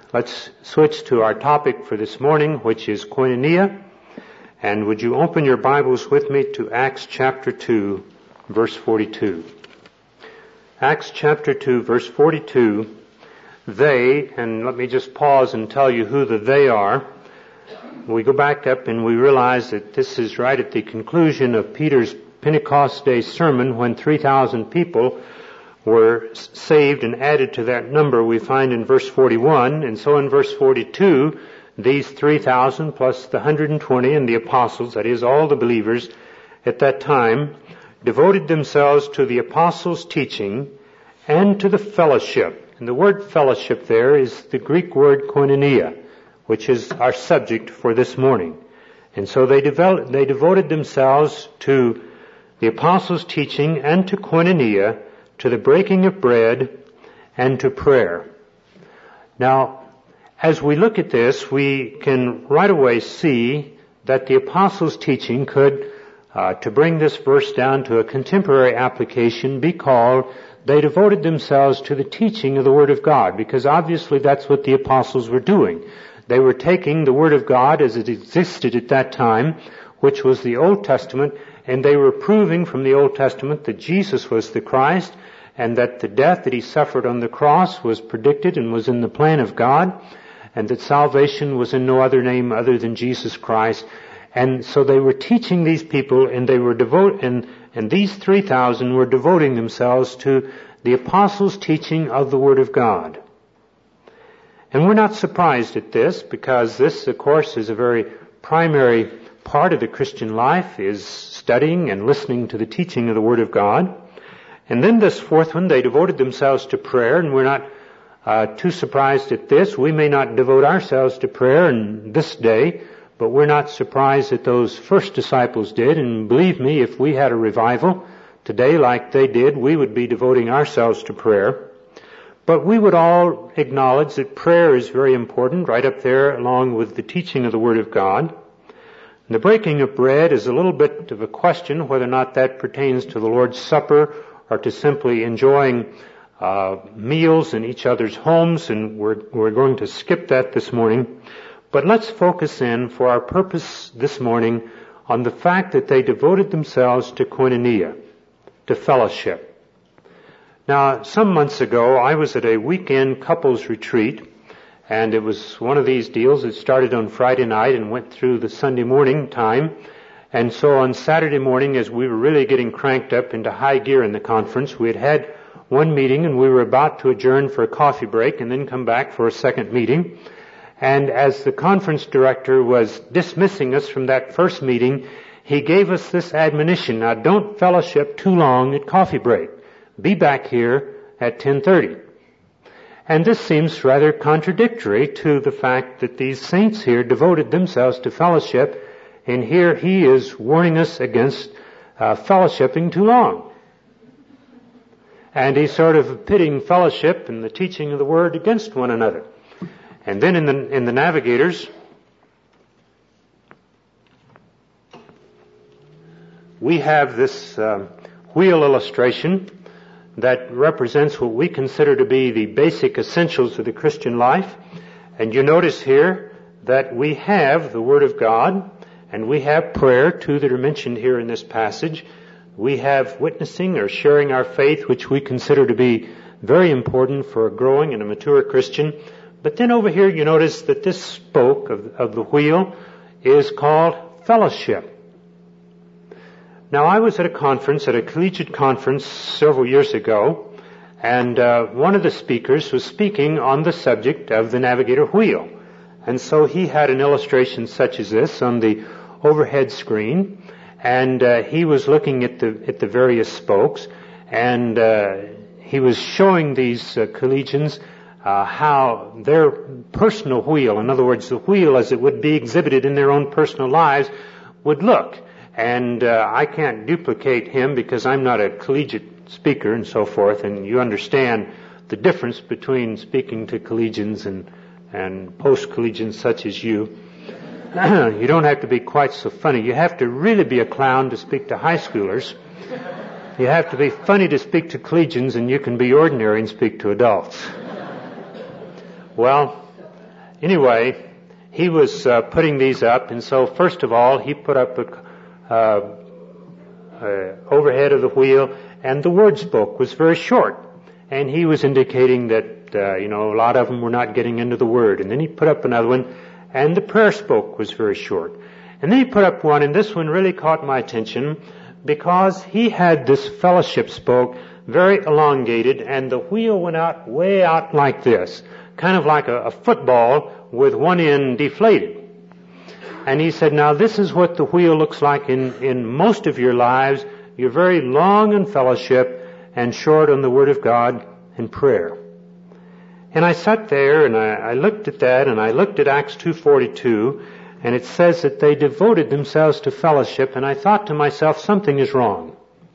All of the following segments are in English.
Let's switch to our topic for this morning, which is koinonia. And would you open your Bibles with me to Acts chapter 2, verse 42. Acts chapter 2, verse 42. They, and let me just pause and tell you who the they are. We go back up and we realize that this is right at the conclusion of Peter's Pentecost Day sermon when 3,000 people were saved and added to that number we find in verse 41. And so in verse 42, these 3,000 plus the 120 and the apostles, that is all the believers at that time, devoted themselves to the apostles' teaching and to the fellowship. And the word fellowship there is the Greek word koinonia, which is our subject for this morning. And so they devoted themselves to the apostles' teaching and to koinonia, to the breaking of bread and to prayer. Now, as we look at this, we can right away see that the apostles' teaching could, to bring this verse down to a contemporary application, be called, they devoted themselves to the teaching of the Word of God, because obviously that's what the apostles were doing. They were taking the Word of God as it existed at that time, which was the Old Testament, and they were proving from the Old Testament that Jesus was the Christ, and that the death that He suffered on the cross was predicted and was in the plan of God, and that salvation was in no other name other than Jesus Christ. And so they were teaching these people, and they were and these 3,000 were devoting themselves to the apostles' teaching of the Word of God. And we're not surprised at this, because this, of course, is a very primary part of the Christian life, is studying and listening to the teaching of the Word of God. And then this fourth one, they devoted themselves to prayer, and we're not too surprised at this. We may not devote ourselves to prayer in this day, but we're not surprised that those first disciples did. And believe me, if we had a revival today like they did, we would be devoting ourselves to prayer. But we would all acknowledge that prayer is very important, right up there along with the teaching of the Word of God. And the breaking of bread is a little bit of a question whether or not that pertains to the Lord's Supper or to simply enjoying meals in each other's homes, and we're going to skip that this morning. But let's focus in for our purpose this morning on the fact that they devoted themselves to koinonia, to fellowship. Now, some months ago, I was at a weekend couples retreat, and it was one of these deals that started on Friday night and went through the Sunday morning time. And so on Saturday morning, as we were really getting cranked up into high gear in the conference, we had one meeting and we were about to adjourn for a coffee break and then come back for a second meeting. And as the conference director was dismissing us from that first meeting, he gave us this admonition: now, don't fellowship too long at coffee break. Be back here at 10:30. And this seems rather contradictory to the fact that these saints here devoted themselves to fellowship, and here he is warning us against fellowshipping too long. And he's sort of pitting fellowship and the teaching of the Word against one another. And then in the Navigators, we have this wheel illustration that represents what we consider to be the basic essentials of the Christian life. And you notice here that we have the Word of God, and we have prayer, two that are mentioned here in this passage. We have witnessing or sharing our faith, which we consider to be very important for a growing and a mature Christian. But then over here you notice that this spoke of the wheel is called fellowship. Now, I was at a collegiate conference several years ago, and one of the speakers was speaking on the subject of the Navigator wheel. And so he had an illustration such as this on the overhead screen, and he was looking at the various spokes, and he was showing these collegians how their personal wheel, in other words, the wheel as it would be exhibited in their own personal lives, would look. And I can't duplicate him because I'm not a collegiate speaker and so forth, and you understand the difference between speaking to collegians and post-collegians such as you. You don't have to be quite so funny. You have to really be a clown to speak to high schoolers. You have to be funny to speak to collegians, and you can be ordinary and speak to adults. Well, Anyway, he was putting these up, and so first of all, he put up a overhead of the wheel, and the words book was very short. And he was indicating that, a lot of them were not getting into the Word. And then he put up another one, and the prayer spoke was very short. And then he put up one, and this one really caught my attention because he had this fellowship spoke very elongated, and the wheel went out, way out like this, kind of like a football with one end deflated. And he said, now this is what the wheel looks like in most of your lives. You're very long in fellowship and short on the Word of God and prayer. And I sat there and I looked at that, and I looked at Acts 2:42, and it says that they devoted themselves to fellowship, and I thought to myself, something is wrong.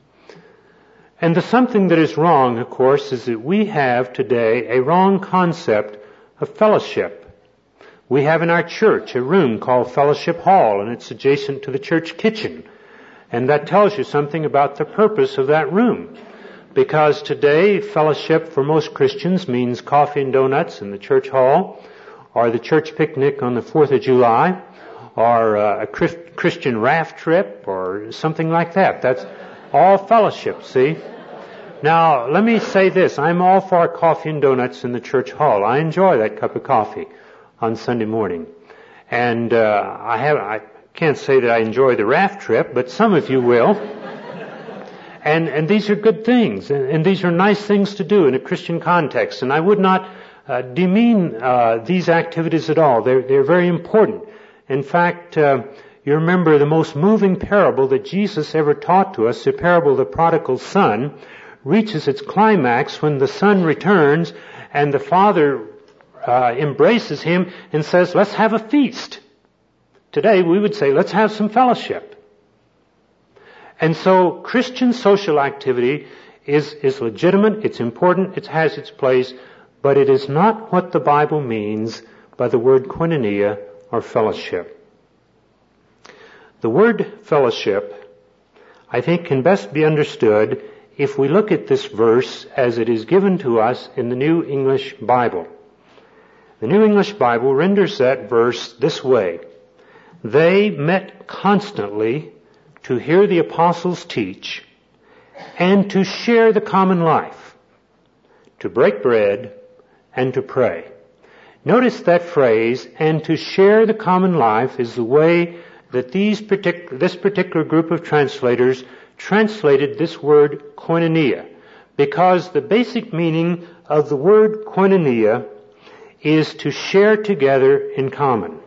And the something that is wrong, of course, is that we have today a wrong concept of fellowship. We have in our church a room called Fellowship Hall, and it's adjacent to the church kitchen. And that tells you something about the purpose of that room. Because today, fellowship for most Christians means coffee and donuts in the church hall, or the church picnic on the 4th of July, or a Christian raft trip, or something like that. That's all fellowship, see? Now, let me say this. I'm all for coffee and donuts in the church hall. I enjoy that cup of coffee on Sunday morning. And I can't say that I enjoy the raft trip, but some of you will. And these are good things, and these are nice things to do in a Christian context. And I would not demean these activities at all. They're very important. In fact, you remember the most moving parable that Jesus ever taught to us, the parable of the prodigal son, reaches its climax when the son returns and the father embraces him and says, let's have a feast. Today we would say, let's have some fellowship. And so Christian social activity is legitimate, it's important, it has its place, but it is not what the Bible means by the word koinonia or fellowship. The word fellowship, I think, can best be understood if we look at this verse as it is given to us in the New English Bible. The New English Bible renders that verse this way. They met constantly to hear the apostles teach and to share the common life, to break bread and to pray. Notice that phrase, and to share the common life, is the way that this particular group of translators translated this word koinonia, because the basic meaning of the word koinonia is to share together in common.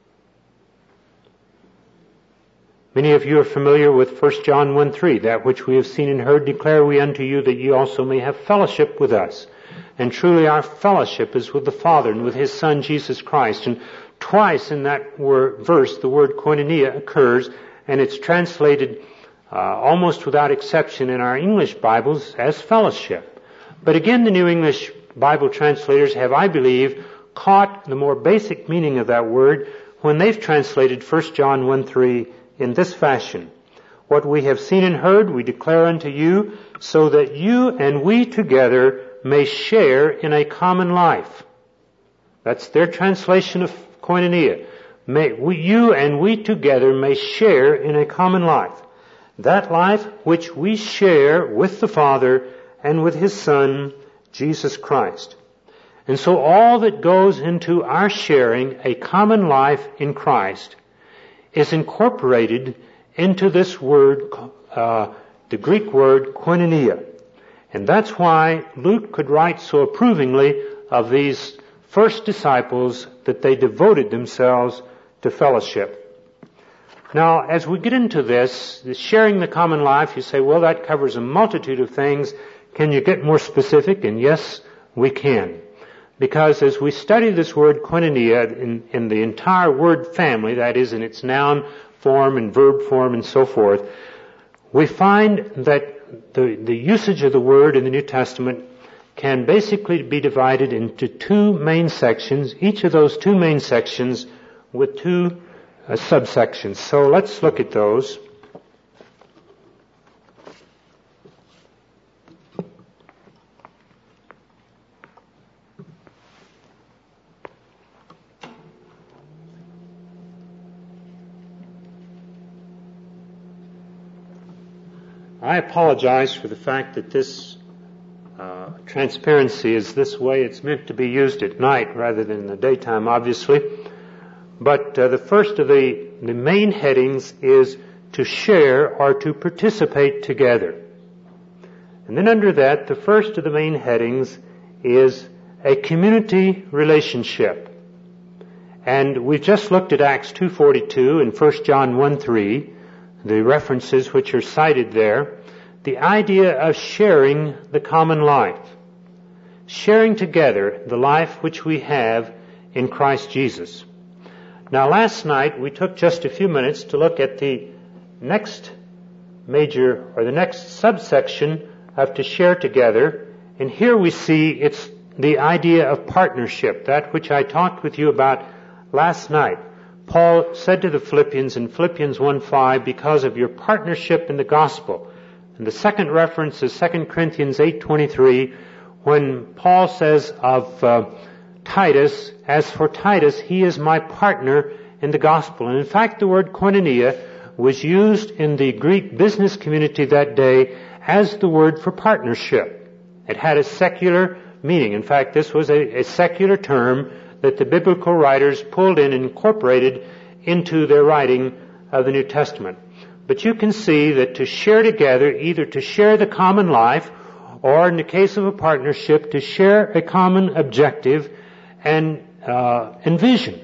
Many of you are familiar with 1 John 1:3, that which we have seen and heard declare we unto you, that ye also may have fellowship with us. And truly our fellowship is with the Father and with His Son Jesus Christ. And twice in that verse the word koinonia occurs, and it's translated almost without exception in our English Bibles as fellowship. But again, the New English Bible translators have, I believe, caught the more basic meaning of that word when they've translated 1 John 1:3 in this fashion. What we have seen and heard we declare unto you, so that you and we together may share in a common life. That's their translation of koinonia. You and we together may share in a common life. That life which we share with the Father and with His Son, Jesus Christ. And so all that goes into our sharing a common life in Christ is incorporated into this word, the Greek word koinonia. And that's why Luke could write so approvingly of these first disciples, that they devoted themselves to fellowship. Now, as we get into this, the sharing the common life, you say, well, that covers a multitude of things. Can you get more specific? And yes, we can. Because as we study this word koinonia in the entire word family, that is in its noun form and verb form and so forth, we find that the usage of the word in the New Testament can basically be divided into two main sections, each of those two main sections with two subsections. So let's look at those. I apologize for the fact that this transparency is this way. It's meant to be used at night rather than in the daytime, obviously. But the first of the main headings is to share or to participate together. And then under that, the first of the main headings is a community relationship. And we've just looked at Acts 2:42 and 1 John 1:3, the references which are cited there. The idea of sharing the common life. Sharing together the life which we have in Christ Jesus. Now last night we took just a few minutes to look at the next major or the next subsection of to share together. And here we see it's the idea of partnership, that which I talked with you about last night. Paul said to the Philippians in Philippians 1:5, because of your partnership in the gospel. And the second reference is 2 Corinthians 8:23, when Paul says of Titus, as for Titus, he is my partner in the gospel. And in fact, the word koinonia was used in the Greek business community that day as the word for partnership. It had a secular meaning. In fact, this was a secular term that the biblical writers pulled in and incorporated into their writing of the New Testament. But you can see that to share together, either to share the common life, or in the case of a partnership, to share a common objective and vision.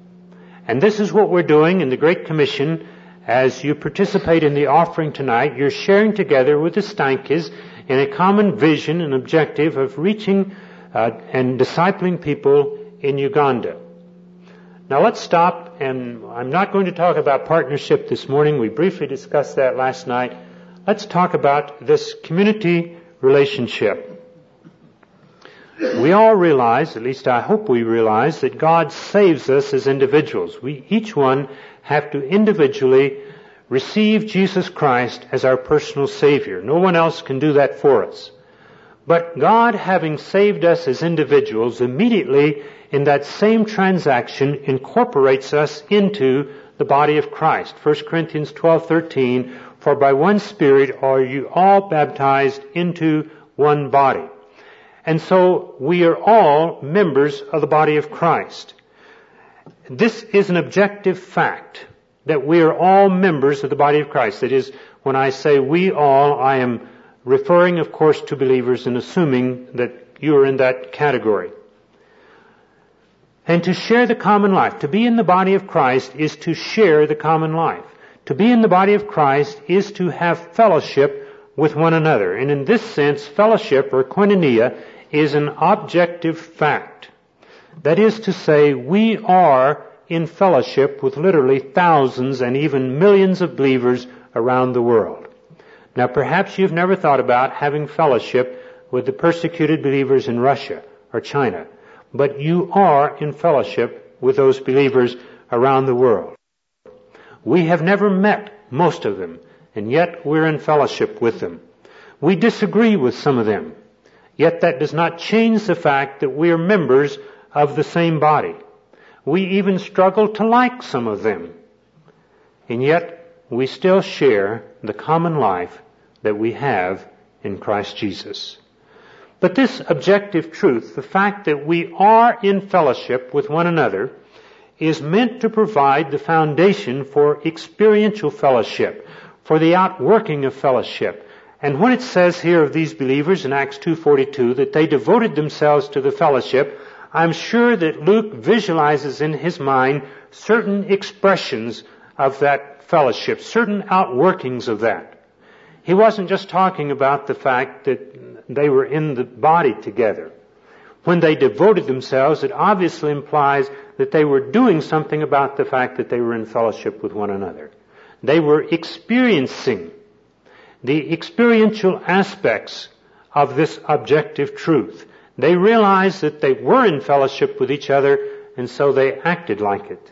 And this is what we're doing in the Great Commission. As you participate in the offering tonight, you're sharing together with the Steinkes in a common vision and objective of reaching and discipling people in Uganda. Now let's stop, and I'm not going to talk about partnership this morning. We briefly discussed that last night. Let's talk about this community relationship. We all realize, at least I hope we realize, that God saves us as individuals. We each one have to individually receive Jesus Christ as our personal Savior. No one else can do that for us. But God, having saved us as individuals, immediately in that same transaction incorporates us into the body of Christ. 1 Corinthians 12:13, for by one Spirit are you all baptized into one body. And so we are all members of the body of Christ. This is an objective fact, that we are all members of the body of Christ. That is, when I say we all, I am referring, of course, to believers and assuming that you are in that category. And to share the common life, to be in the body of Christ is to share the common life. To be in the body of Christ is to have fellowship with one another. And in this sense, fellowship, or koinonia, is an objective fact. That is to say, we are in fellowship with literally thousands and even millions of believers around the world. Now perhaps you've never thought about having fellowship with the persecuted believers in Russia or China, but you are in fellowship with those believers around the world. We have never met most of them, and yet we're in fellowship with them. We disagree with some of them, yet that does not change the fact that we are members of the same body. We even struggle to like some of them, and yet we still share the common life that we have in Christ Jesus. But this objective truth, the fact that we are in fellowship with one another, is meant to provide the foundation for experiential fellowship, for the outworking of fellowship. And when it says here of these believers in Acts 2:42 that they devoted themselves to the fellowship, I'm sure that Luke visualizes in his mind certain expressions of that fellowship, certain outworkings of that. He wasn't just talking about the fact that they were in the body together. When they devoted themselves, it obviously implies that they were doing something about the fact that they were in fellowship with one another. They were experiencing the experiential aspects of this objective truth. They realized that they were in fellowship with each other, and so they acted like it.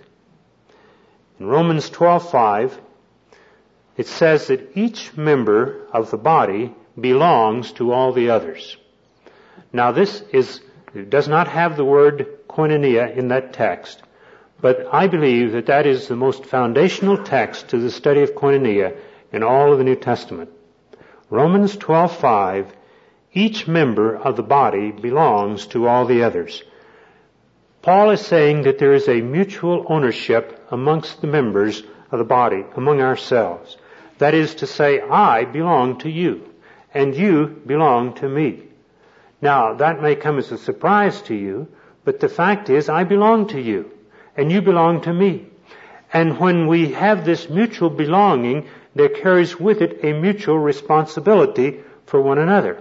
In Romans 12:5, it says that each member of the body belongs to all the others. Now it does not have the word koinonia in that text, but I believe that that is the most foundational text to the study of koinonia in all of the New Testament. Romans 12:5, each member of the body belongs to all the others. Paul is saying that there is a mutual ownership amongst the members of the body, among ourselves. That is to say, I belong to you, and you belong to me. Now, that may come as a surprise to you, but the fact is, I belong to you, and you belong to me. And when we have this mutual belonging, there carries with it a mutual responsibility for one another.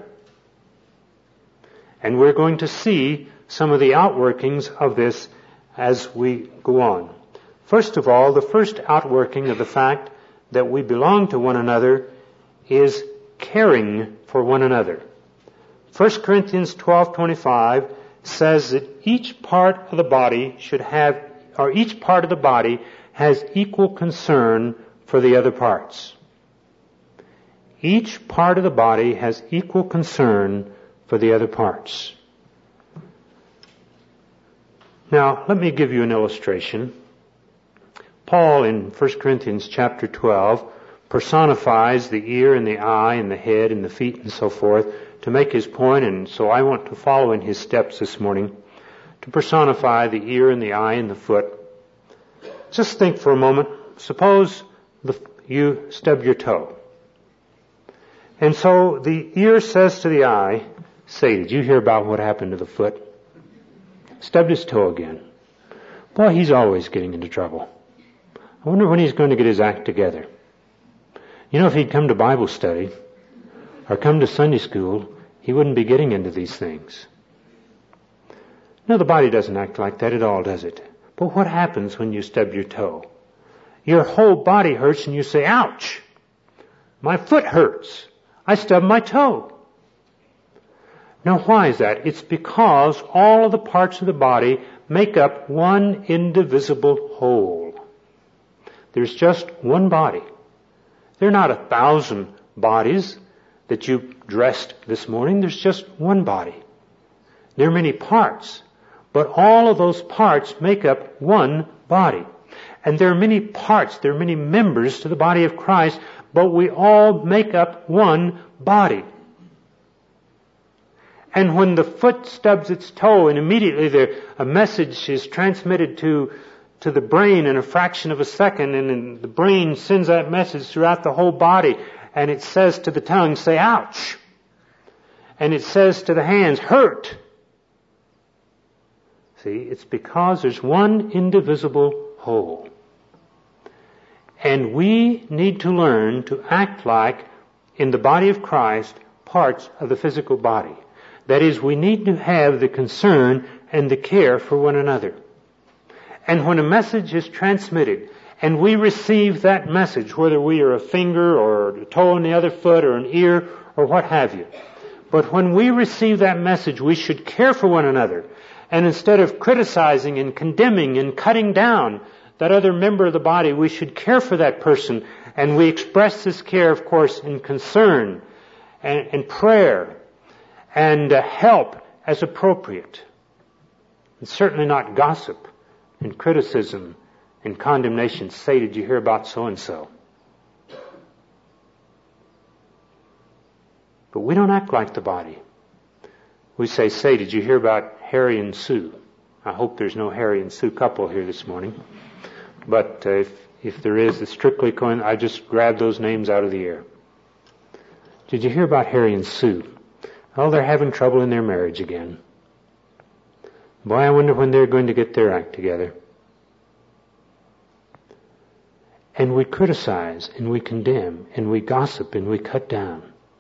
And we're going to see some of the outworkings of this as we go on. First of all, the first outworking of the fact that we belong to one another is caring for one another. 1 Corinthians 12:25 says that each part of the body each part of the body has equal concern for the other parts. Each part of the body has equal concern for the other parts. Now, let me give you an illustration. Paul in 1 Corinthians chapter 12 personifies the ear and the eye and the head and the feet and so forth to make his point, and so I want to follow in his steps this morning to personify the ear and the eye and the foot. Just think for a moment. Suppose you stub your toe. And so the ear says to the eye, say, did you hear about what happened to the foot? Stubbed his toe again. Boy, he's always getting into trouble. I wonder when he's going to get his act together. You know, if he'd come to Bible study or come to Sunday school, he wouldn't be getting into these things. No, the body doesn't act like that at all, does it? But what happens when you stub your toe? Your whole body hurts and you say, ouch! My foot hurts. I stubbed my toe. Now why is that? It's because all of the parts of the body make up one indivisible whole. There's just one body. There are not 1,000 bodies that you dressed this morning. There's just one body. There are many parts, but all of those parts make up one body. And there are many parts, there are many members to the body of Christ, but we all make up one body. And when the foot stubs its toe and immediately a message is transmitted to the brain in a fraction of a second, and then the brain sends that message throughout the whole body, and it says to the tongue, say, ouch. And it says to the hands, hurt. See, it's because there's one indivisible whole. And we need to learn to act like, in the body of Christ, parts of the physical body. That is, we need to have the concern and the care for one another. And when a message is transmitted, and we receive that message, whether we are a finger or a toe on the other foot or an ear or what have you, but when we receive that message, we should care for one another. And instead of criticizing and condemning and cutting down that other member of the body, we should care for that person. And we express this care, of course, in concern and prayer and help as appropriate. And certainly not gossip and criticism and condemnation. Say, did you hear about so-and-so? But we don't act like the body. We say, did you hear about Harry and Sue? I hope there's no Harry and Sue couple here this morning. But if there is, it's strictly I just grabbed those names out of the air. Did you hear about Harry and Sue? Oh, they're having trouble in their marriage again. Boy, I wonder when they're going to get their act together. And we criticize, and we condemn, and we gossip, and we cut down.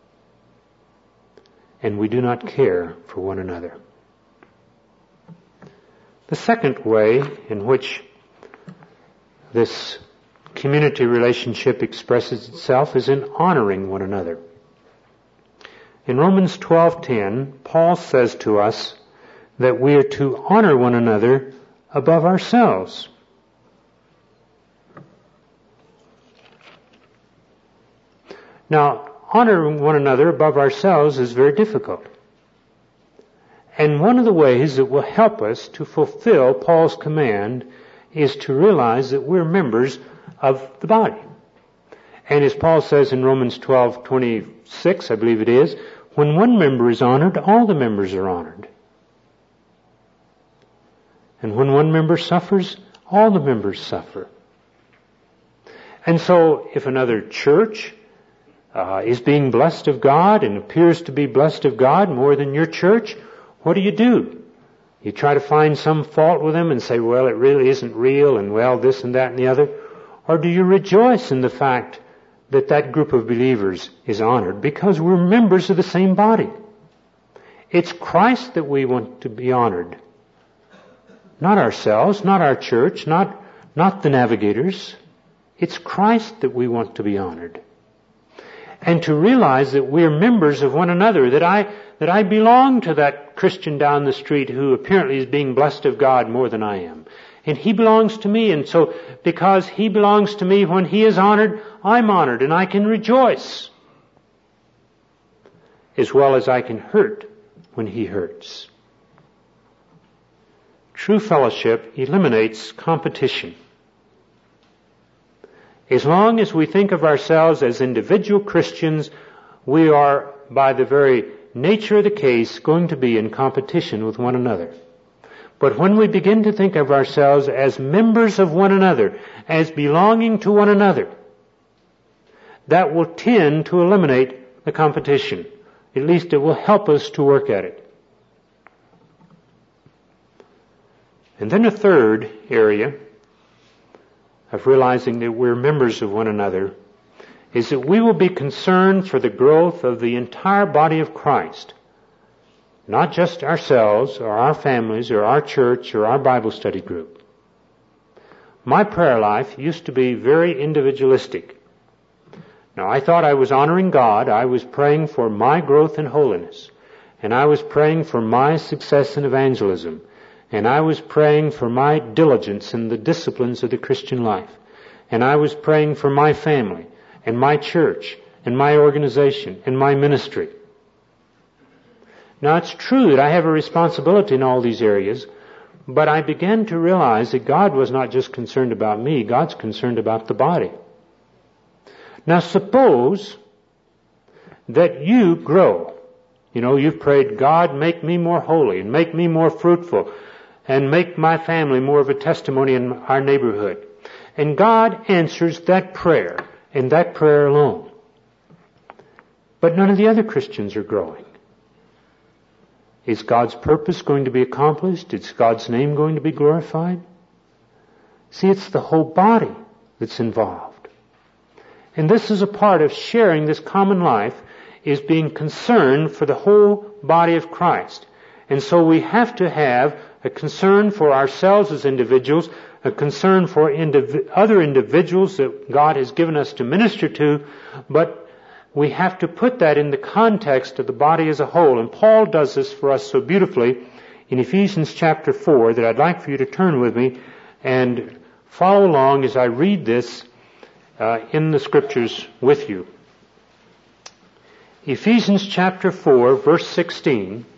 And we do not care for one another. The second way in which this community relationship expresses itself is in honoring one another. In Romans 12:10, Paul says to us that we are to honor one another above ourselves. Now, honoring one another above ourselves is very difficult. And one of the ways that will help us to fulfill Paul's command is to realize that we're members of the body. And as Paul says in Romans 12:26, I believe it is, when one member is honored, all the members are honored. And when one member suffers, all the members suffer. And so if another church is being blessed of God and appears to be blessed of God more than your church, what do? You try to find some fault with them and say, well, it really isn't real, and well, this and that and the other? Or do you rejoice in the fact that that group of believers is honored because we're members of the same body? It's Christ that we want to be honored. Not ourselves, not our church, not the navigators. It's Christ that we want to be honored. And to realize that we're members of one another, that I belong to that Christian down the street who apparently is being blessed of God more than I am. And he belongs to me, and so because he belongs to me, when he is honored, I'm honored, and I can rejoice. As well as I can hurt when he hurts. True fellowship eliminates competition. As long as we think of ourselves as individual Christians, we are, by the very nature of the case, going to be in competition with one another. But when we begin to think of ourselves as members of one another, as belonging to one another, that will tend to eliminate the competition. At least it will help us to work at it. And then a third area of realizing that we're members of one another is that we will be concerned for the growth of the entire body of Christ. Not just ourselves or our families or our church or our Bible study group. My prayer life used to be very individualistic. Now, I thought I was honoring God. I was praying for my growth in holiness. And I was praying for my success in evangelism. And I was praying for my diligence in the disciplines of the Christian life. And I was praying for my family and my church and my organization and my ministry. Now, it's true that I have a responsibility in all these areas, but I began to realize that God was not just concerned about me, God's concerned about the body. Now, suppose that you grow. You know, you've prayed, God, make me more holy and make me more fruitful and make my family more of a testimony in our neighborhood. And God answers that prayer and that prayer alone. But none of the other Christians are growing. Is God's purpose going to be accomplished? Is God's name going to be glorified? See, it's the whole body that's involved. And this is a part of sharing this common life, is being concerned for the whole body of Christ. And so we have to have a concern for ourselves as individuals, a concern for other individuals that God has given us to minister to, but we have to put that in the context of the body as a whole. And Paul does this for us so beautifully in Ephesians chapter 4 that I'd like for you to turn with me and follow along as I read this in the scriptures with you. Ephesians chapter 4, verse 16.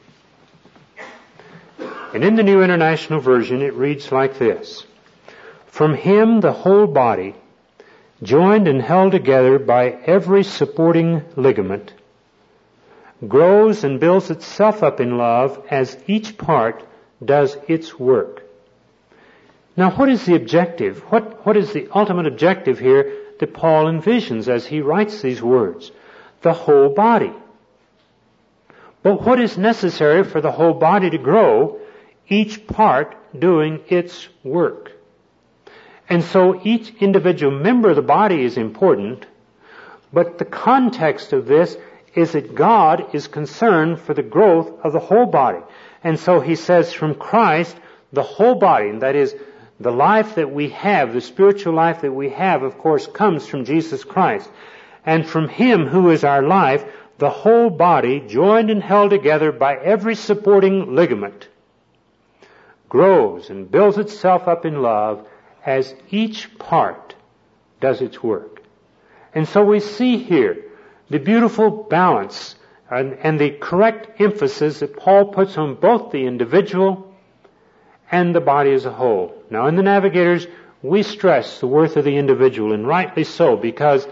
And in the New International Version it reads like this. From him the whole body, joined and held together by every supporting ligament, grows and builds itself up in love as each part does its work. Now, what is the objective? What is the ultimate objective here that Paul envisions as he writes these words? The whole body. But what is necessary for the whole body to grow? Each part doing its work. And so each individual member of the body is important, but the context of this is that God is concerned for the growth of the whole body. And so he says from Christ, the whole body, and that is the life that we have, the spiritual life that we have, of course, comes from Jesus Christ. And from him who is our life, the whole body, joined and held together by every supporting ligament, grows and builds itself up in love as each part does its work. And so we see here the beautiful balance and the correct emphasis that Paul puts on both the individual and the body as a whole. Now in the Navigators, we stress the worth of the individual, and rightly so, because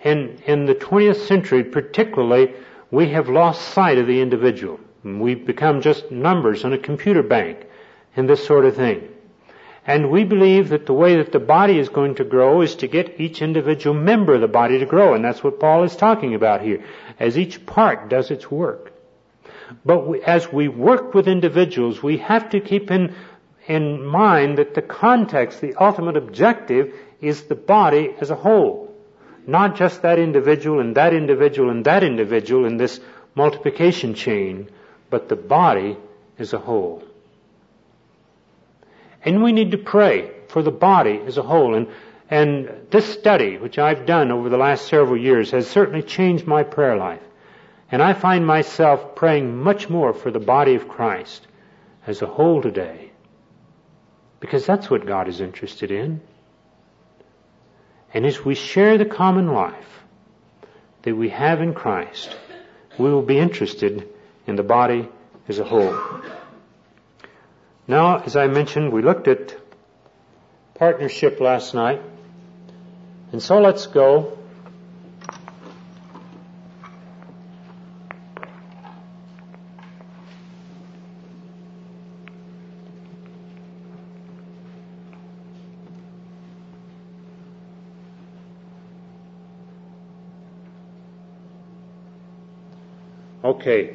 in the 20th century particularly, we have lost sight of the individual. We've become just numbers on a computer bank and this sort of thing. And we believe that the way that the body is going to grow is to get each individual member of the body to grow. And that's what Paul is talking about here, as each part does its work. But as we work with individuals, we have to keep in mind that the context, the ultimate objective, is the body as a whole. Not just that individual and that individual and that individual in this multiplication chain, but the body as a whole. And we need to pray for the body as a whole. And this study, which I've done over the last several years, has certainly changed my prayer life. And I find myself praying much more for the body of Christ as a whole today. Because that's what God is interested in. And as we share the common life that we have in Christ, we will be interested in the body as a whole. Now, as I mentioned, we looked at partnership last night. And so let's go Okay.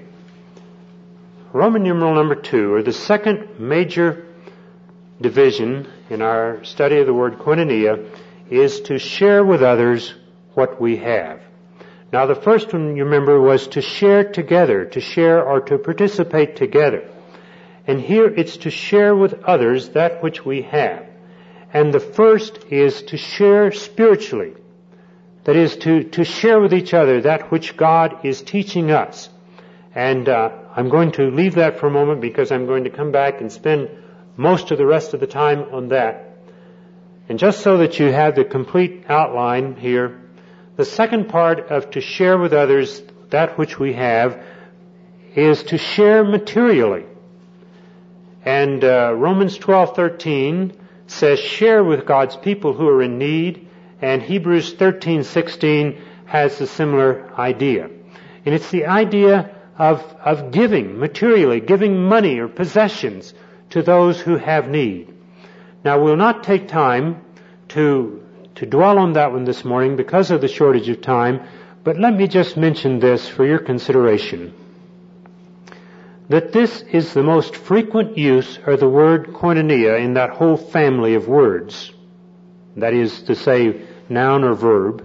Roman numeral number 2, or the second major division in our study of the word koinonia, is to share with others what we have. Now the first one, you remember, was to share together, to share or to participate together. And here it's to share with others that which we have. And the first is to share spiritually. That is, to share with each other that which God is teaching us. And I'm going to leave that for a moment because I'm going to come back and spend most of the rest of the time on that. And just so that you have the complete outline here, the second part of to share with others that which we have is to share materially. And Romans 12:13 says share with God's people who are in need, and Hebrews 13:16 has a similar idea. And it's the idea of giving materially, giving money or possessions to those who have need. Now we'll not take time to dwell on that one this morning because of the shortage of time, but let me just mention this for your consideration. That this is the most frequent use of the word koinonia in that whole family of words. That is to say, noun or verb.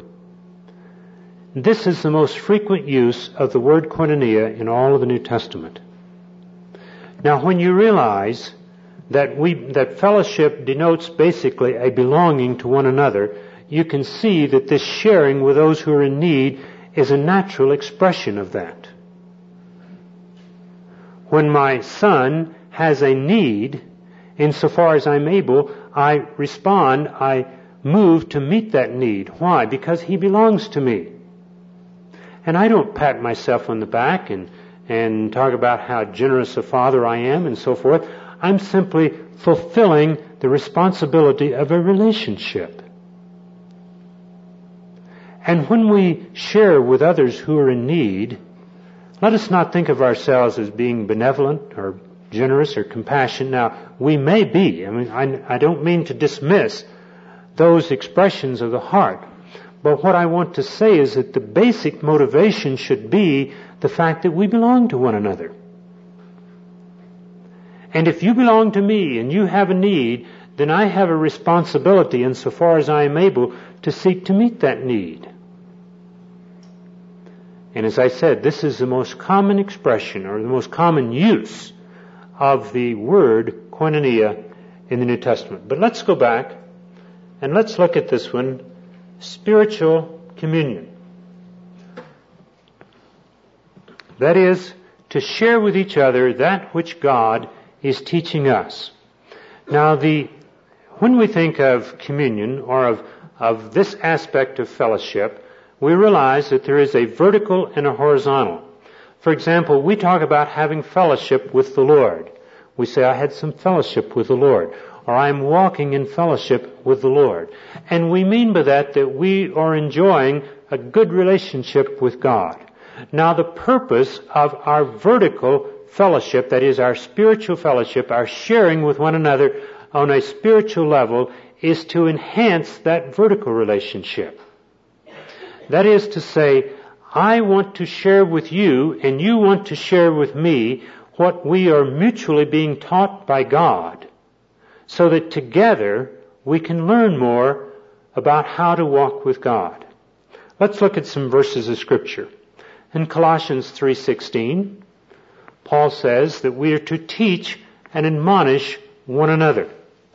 This is the most frequent use of the word koinonia in all of the New Testament. Now when you realize that fellowship denotes basically a belonging to one another, you can see that this sharing with those who are in need is a natural expression of that. When my son has a need, insofar as I'm able, I respond, I move to meet that need. Why? Because he belongs to me. And I don't pat myself on the back and talk about how generous a father I am and so forth. I'm simply fulfilling the responsibility of a relationship. And when we share with others who are in need, let us not think of ourselves as being benevolent or generous or compassionate. Now, we may be. I don't mean to dismiss those expressions of the heart. But what I want to say is that the basic motivation should be the fact that we belong to one another. And if you belong to me and you have a need, then I have a responsibility insofar as I am able to seek to meet that need. And as I said, this is the most common expression or the most common use of the word koinonia in the New Testament. But let's go back and let's look at this one, spiritual communion. That is, to share with each other that which God is teaching us. Now, when we think of communion or of this aspect of fellowship, we realize that there is a vertical and a horizontal. For example, we talk about having fellowship with the Lord. We say, I had some fellowship with the Lord. or I'm walking in fellowship with the Lord. And we mean by that we are enjoying a good relationship with God. Now the purpose of our vertical fellowship, that is our spiritual fellowship, our sharing with one another on a spiritual level, is to enhance that vertical relationship. That is to say, I want to share with you and you want to share with me what we are mutually being taught by God, so that together we can learn more about how to walk with God. Let's look at some verses of Scripture. In Colossians 3:16, Paul says that we are to teach and admonish one another.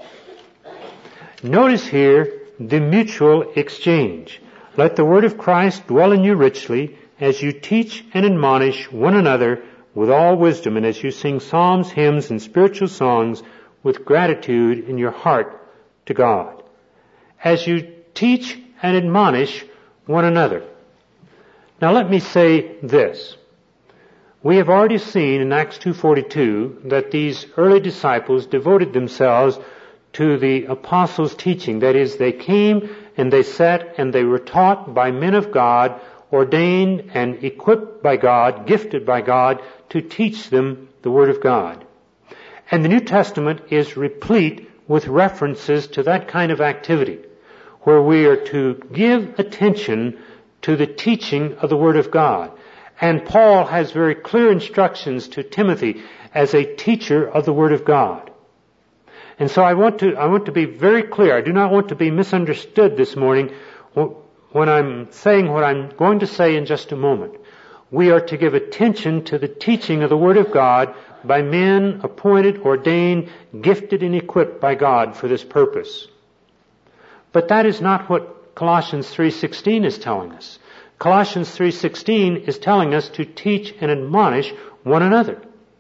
Notice here the mutual exchange. Let the word of Christ dwell in you richly as you teach and admonish one another with all wisdom, and as you sing psalms, hymns, and spiritual songs with gratitude in your heart to God. As you teach and admonish one another. Now let me say this. We have already seen in Acts 2:42 that these early disciples devoted themselves to the apostles' teaching. That is, they came and they sat and they were taught by men of God, ordained and equipped by God, gifted by God, to teach them the Word of God. And the New Testament is replete with references to that kind of activity, where we are to give attention to the teaching of the Word of God. And Paul has very clear instructions to Timothy as a teacher of the Word of God. And so I want to be very clear. I do not want to be misunderstood this morning when I'm saying what I'm going to say in just a moment. We are to give attention to the teaching of the Word of God by men appointed, ordained, gifted, and equipped by God for this purpose. But that is not what Colossians 3:16 is telling us. Colossians 3:16 is telling us to teach and admonish one another.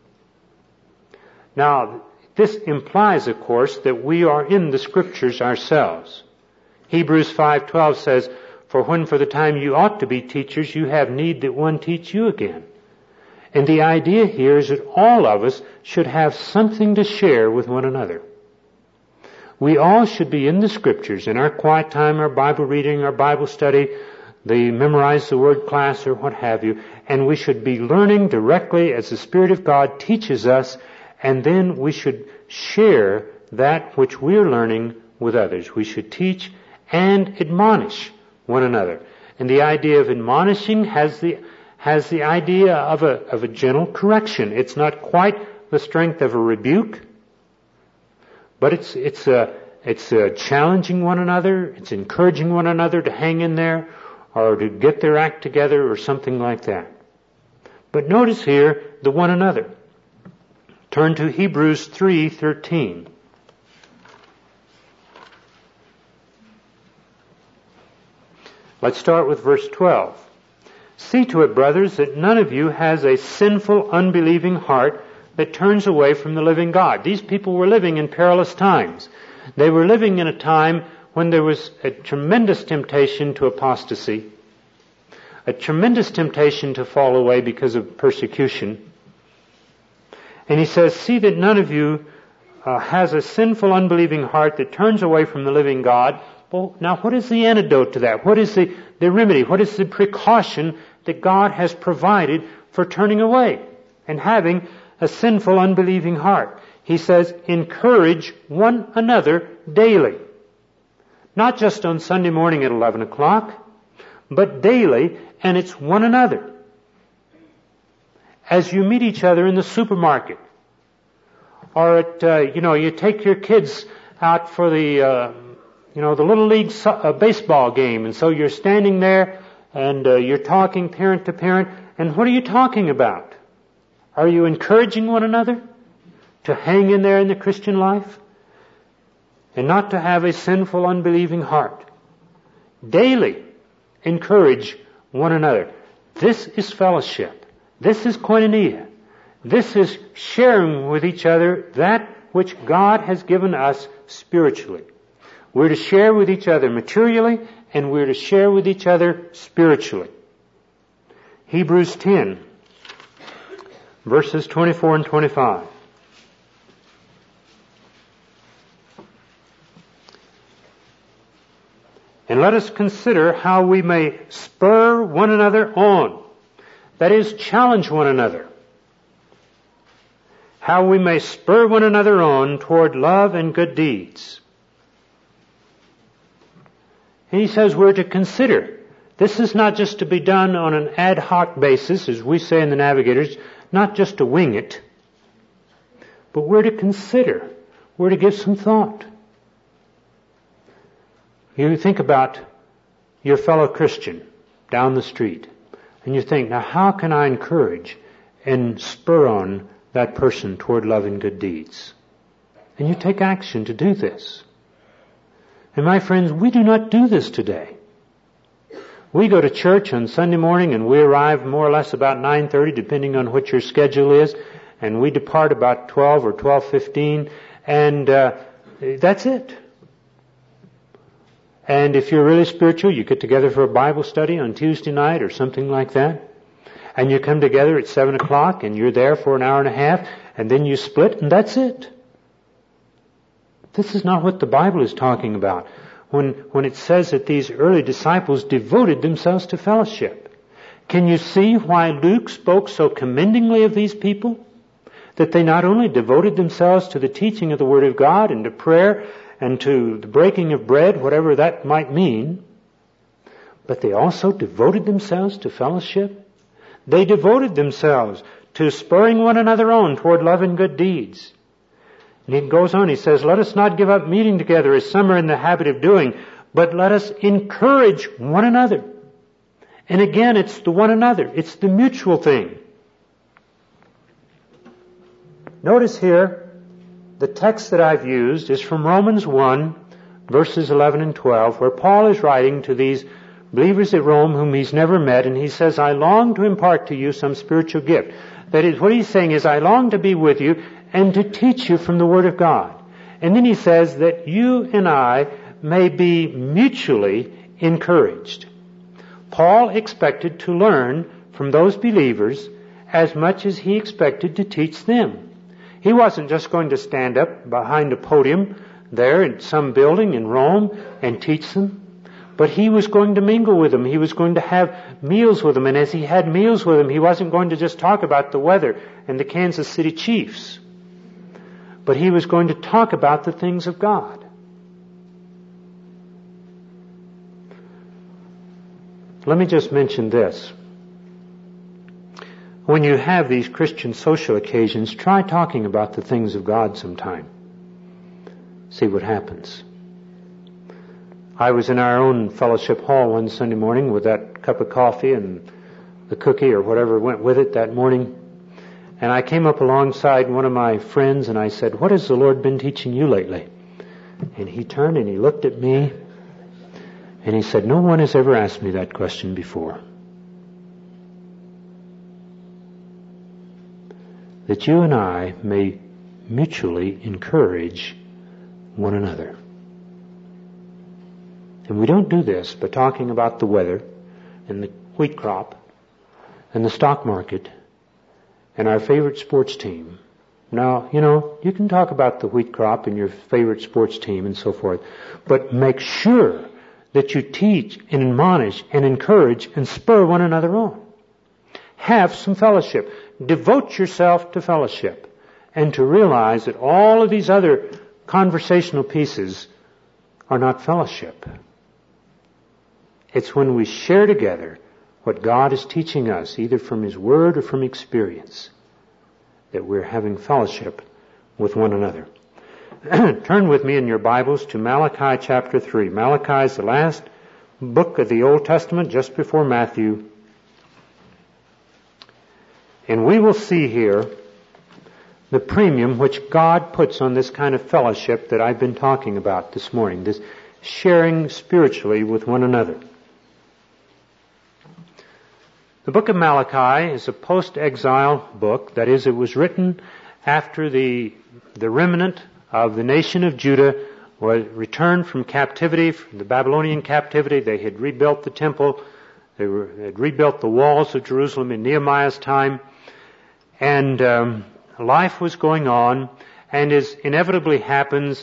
Now, this implies, of course, that we are in the Scriptures ourselves. Hebrews 5:12 says, "For when for the time you ought to be teachers, you have need that one teach you again." And the idea here is that all of us should have something to share with one another. We all should be in the Scriptures, in our quiet time, our Bible reading, our Bible study, the Memorize the Word class, or what have you, and we should be learning directly as the Spirit of God teaches us, and then we should share that which we are learning with others. We should teach and admonish one another. And the idea of admonishing has the idea of a gentle correction. It's not quite the strength of a rebuke, but it's challenging one another. It's encouraging one another to hang in there or to get their act together or something like that. But notice here the one another. Turn to Hebrews 3:13. Let's start with verse 12. "See to it, brothers, that none of you has a sinful, unbelieving heart that turns away from the living God." These people were living in perilous times. They were living in a time when there was a tremendous temptation to apostasy, a tremendous temptation to fall away because of persecution. And he says, "See that none of you has a sinful, unbelieving heart that turns away from the living God." Well, now what is the antidote to that? What is the remedy? What is the precaution that God has provided for turning away and having a sinful, unbelieving heart? He says, encourage one another daily. Not just on Sunday morning at 11 o'clock, but daily, and it's one another. As you meet each other in the supermarket, or at, you take your kids out for the Little League baseball game, and so you're standing there and you're talking parent to parent, and what are you talking about? Are you encouraging one another to hang in there in the Christian life and not to have a sinful, unbelieving heart? Daily encourage one another. This is fellowship. This is koinonia. This is sharing with each other that which God has given us spiritually. We're to share with each other materially, and we're to share with each other spiritually. Hebrews 10, verses 24 and 25. And let us consider how we may spur one another on. That is, challenge one another. How we may spur one another on toward love and good deeds. And he says we're to consider. This is not just to be done on an ad hoc basis, as we say in the Navigators, not just to wing it, but we're to consider. We're to give some thought. You think about your fellow Christian down the street, and you think, now how can I encourage and spur on that person toward love and good deeds? And you take action to do this. And my friends, we do not do this today. We go to church on Sunday morning and we arrive more or less about 9:30, depending on what your schedule is, and we depart about 12 or 12:15, and that's it. And if you're really spiritual, you get together for a Bible study on Tuesday night or something like that. And you come together at 7 o'clock and you're there for an hour and a half, and then you split, and that's it. This is not what the Bible is talking about when it says that these early disciples devoted themselves to fellowship. Can you see why Luke spoke so commendingly of these people? That they not only devoted themselves to the teaching of the Word of God and to prayer and to the breaking of bread, whatever that might mean, but they also devoted themselves to fellowship. They devoted themselves to spurring one another on toward love and good deeds. And he goes on, he says, let us not give up meeting together as some are in the habit of doing, but let us encourage one another. And again, it's the one another. It's the mutual thing. Notice here, the text that I've used is from Romans 1, verses 11 and 12, where Paul is writing to these believers at Rome whom he's never met, and he says, I long to impart to you some spiritual gift. That is, what he's saying is, I long to be with you and to teach you from the Word of God. And then he says that you and I may be mutually encouraged. Paul expected to learn from those believers as much as he expected to teach them. He wasn't just going to stand up behind a podium there in some building in Rome and teach them, but he was going to mingle with them. He was going to have meals with them, and as he had meals with them, he wasn't going to just talk about the weather and the Kansas City Chiefs, but he was going to talk about the things of God. Let me just mention this. When you have these Christian social occasions, try talking about the things of God sometime. See what happens. I was in our own fellowship hall one Sunday morning with that cup of coffee and the cookie or whatever went with it that morning. And I came up alongside one of my friends and I said, what has the Lord been teaching you lately? And he turned and he looked at me and he said, no one has ever asked me that question before. That you and I may mutually encourage one another. And we don't do this by talking about the weather and the wheat crop and the stock market and our favorite sports team. Now, you can talk about the wheat crop and your favorite sports team and so forth, but make sure that you teach and admonish and encourage and spur one another on. Have some fellowship. Devote yourself to fellowship and to realize that all of these other conversational pieces are not fellowship. It's when we share together what God is teaching us, either from His Word or from experience, that we're having fellowship with one another. Turn with me in your Bibles to Malachi chapter 3. Malachi is the last book of the Old Testament, just before Matthew. And we will see here the premium which God puts on this kind of fellowship that I've been talking about this morning, this sharing spiritually with one another. The book of Malachi is a post-exile book. That is, it was written after the remnant of the nation of Judah was returned from captivity, from the Babylonian captivity. They had rebuilt the temple. They had rebuilt the walls of Jerusalem in Nehemiah's time. And life was going on. And as inevitably happens,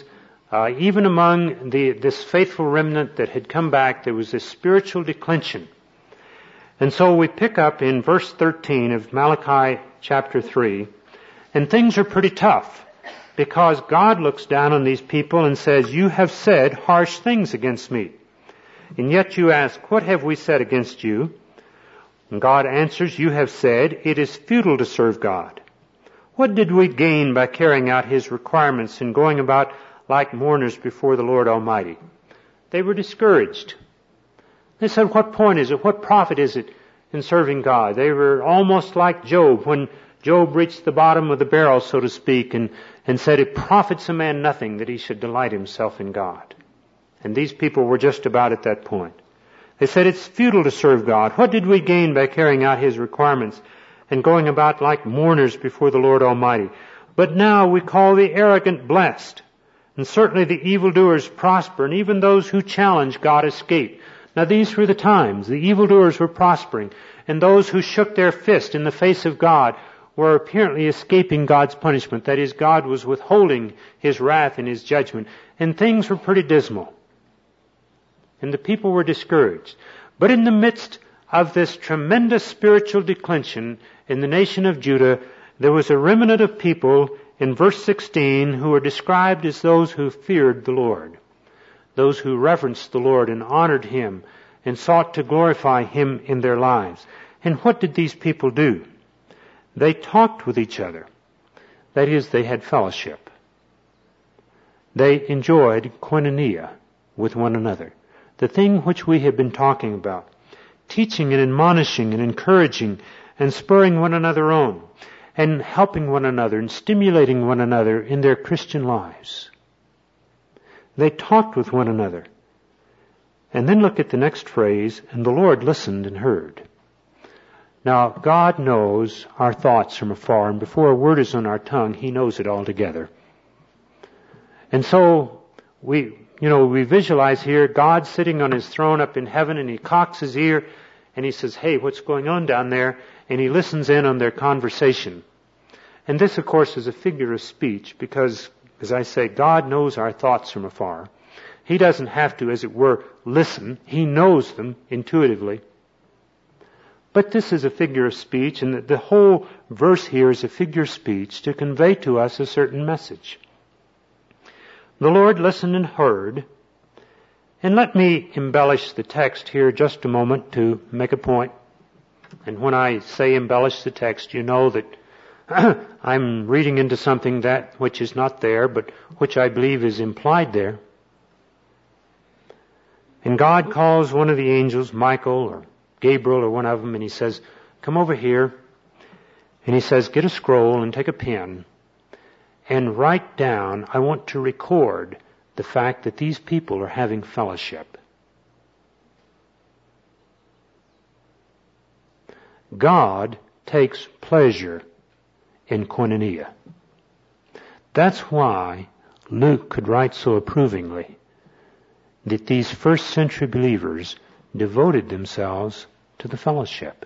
even among this faithful remnant that had come back, there was this spiritual declension. And so we pick up in verse 13 of Malachi chapter 3, and things are pretty tough, because God looks down on these people and says, "You have said harsh things against me. And yet you ask, what have we said against you?" And God answers, "You have said, it is futile to serve God. What did we gain by carrying out His requirements and going about like mourners before the Lord Almighty?" They were discouraged. They said, what point is it? What profit is it in serving God? They were almost like Job, when Job reached the bottom of the barrel, so to speak, and said, "It profits a man nothing that he should delight himself in God." And these people were just about at that point. They said, "It's futile to serve God. What did we gain by carrying out His requirements and going about like mourners before the Lord Almighty? But now we call the arrogant blessed, and certainly the evildoers prosper, and even those who challenge God escape." Now these were the times. The evildoers were prospering, and those who shook their fist in the face of God were apparently escaping God's punishment. That is, God was withholding His wrath and His judgment, and things were pretty dismal. And the people were discouraged. But in the midst of this tremendous spiritual declension in the nation of Judah, there was a remnant of people in verse 16 who are described as those who feared the Lord, those who reverenced the Lord and honored Him and sought to glorify Him in their lives. And what did these people do? They talked with each other. That is, they had fellowship. They enjoyed koinonia with one another, the thing which we have been talking about, teaching and admonishing and encouraging and spurring one another on and helping one another and stimulating one another in their Christian lives. They talked with one another. And then look at the next phrase, "and the Lord listened and heard." Now, God knows our thoughts from afar, and before a word is on our tongue, He knows it altogether. And so we visualize here God sitting on His throne up in heaven, and He cocks His ear and He says, "Hey, what's going on down there?" And He listens in on their conversation. And this, of course, is a figure of speech because, as I say, God knows our thoughts from afar. He doesn't have to, as it were, listen. He knows them intuitively. But this is a figure of speech, and the whole verse here is a figure of speech to convey to us a certain message. The Lord listened and heard. And let me embellish the text here just a moment to make a point. And when I say embellish the text, you know that I'm reading into something that which is not there, but which I believe is implied there. And God calls one of the angels, Michael or Gabriel or one of them, and He says, "Come over here." And He says, "Get a scroll and take a pen and write down, I want to record the fact that these people are having fellowship." God takes pleasure in koinonia. That's why Luke could write so approvingly that these first century believers devoted themselves to the fellowship.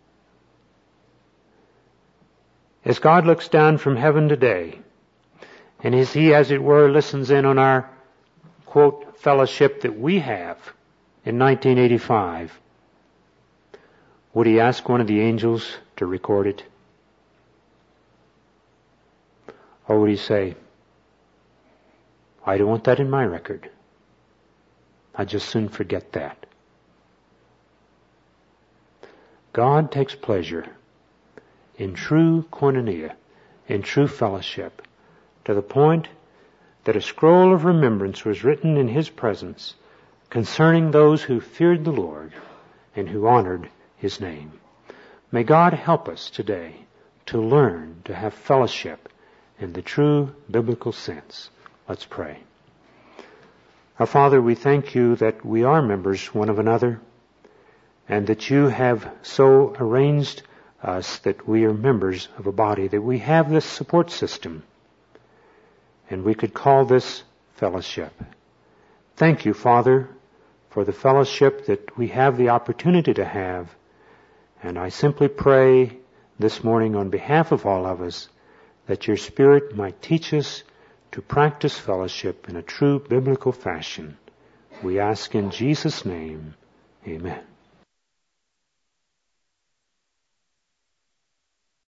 As God looks down from heaven today, and as He, as it were, listens in on our, quote, fellowship that we have in 1985, would He ask one of the angels to record it? Or would He say, "I don't want that in my record. I'd just soon forget that"? God takes pleasure in true koinonia, in true fellowship, to the point that a scroll of remembrance was written in His presence concerning those who feared the Lord and who honored His name. May God help us today to learn to have fellowship in the true biblical sense. Let's pray. Our Father, we thank You that we are members one of another, and that You have so arranged us that we are members of a body, that we have this support system, and we could call this fellowship. Thank You, Father, for the fellowship that we have the opportunity to have, and I simply pray this morning on behalf of all of us that Your Spirit might teach us to practice fellowship in a true biblical fashion. We ask in Jesus' name, amen.